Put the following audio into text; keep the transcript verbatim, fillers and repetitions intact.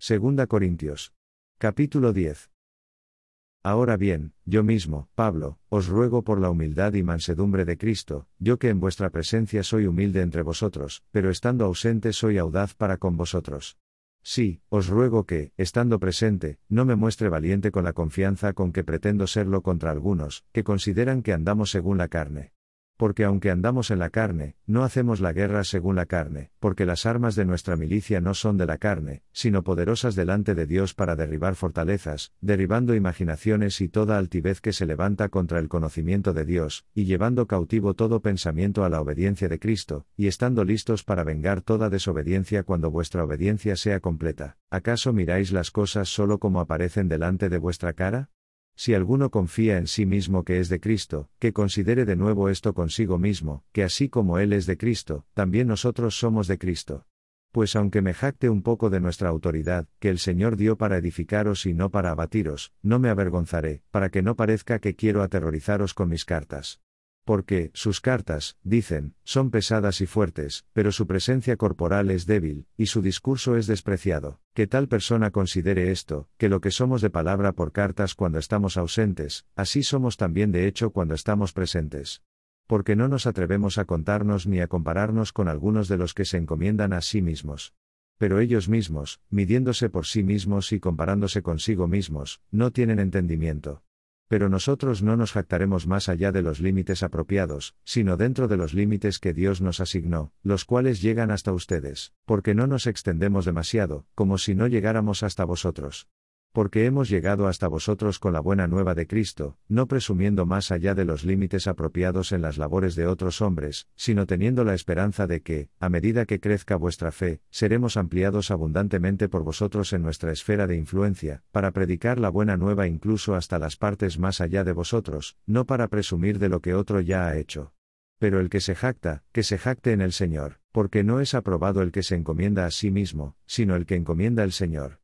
Segunda Corintios. Capítulo diez. Ahora bien, yo mismo, Pablo, os ruego por la humildad y mansedumbre de Cristo, yo que en vuestra presencia soy humilde entre vosotros, pero estando ausente soy audaz para con vosotros. Sí, os ruego que, estando presente, no me muestre valiente con la confianza con que pretendo serlo contra algunos, que consideran que andamos según la carne. Porque aunque andamos en la carne, no hacemos la guerra según la carne, porque las armas de nuestra milicia no son de la carne, sino poderosas delante de Dios para derribar fortalezas, derribando imaginaciones y toda altivez que se levanta contra el conocimiento de Dios, y llevando cautivo todo pensamiento a la obediencia de Cristo, y estando listos para vengar toda desobediencia cuando vuestra obediencia sea completa. ¿Acaso miráis las cosas solo como aparecen delante de vuestra cara? Si alguno confía en sí mismo que es de Cristo, que considere de nuevo esto consigo mismo, que así como Él es de Cristo, también nosotros somos de Cristo. Pues aunque me jacte un poco de nuestra autoridad, que el Señor dio para edificaros y no para abatiros, no me avergonzaré, para que no parezca que quiero aterrorizaros con mis cartas. Porque, sus cartas, dicen, son pesadas y fuertes, pero su presencia corporal es débil, y su discurso es despreciado. Que tal persona considere esto, que lo que somos de palabra por cartas cuando estamos ausentes, así somos también de hecho cuando estamos presentes. Porque no nos atrevemos a contarnos ni a compararnos con algunos de los que se encomiendan a sí mismos. Pero ellos mismos, midiéndose por sí mismos y comparándose consigo mismos, no tienen entendimiento. Pero nosotros no nos jactaremos más allá de los límites apropiados, sino dentro de los límites que Dios nos asignó, los cuales llegan hasta ustedes, porque no nos extendemos demasiado, como si no llegáramos hasta vosotros. Porque hemos llegado hasta vosotros con la buena nueva de Cristo, no presumiendo más allá de los límites apropiados en las labores de otros hombres, sino teniendo la esperanza de que, a medida que crezca vuestra fe, seremos ampliados abundantemente por vosotros en nuestra esfera de influencia, para predicar la buena nueva incluso hasta las partes más allá de vosotros, no para presumir de lo que otro ya ha hecho. Pero el que se jacta, que se jacte en el Señor, porque no es aprobado el que se encomienda a sí mismo, sino el que encomienda al Señor.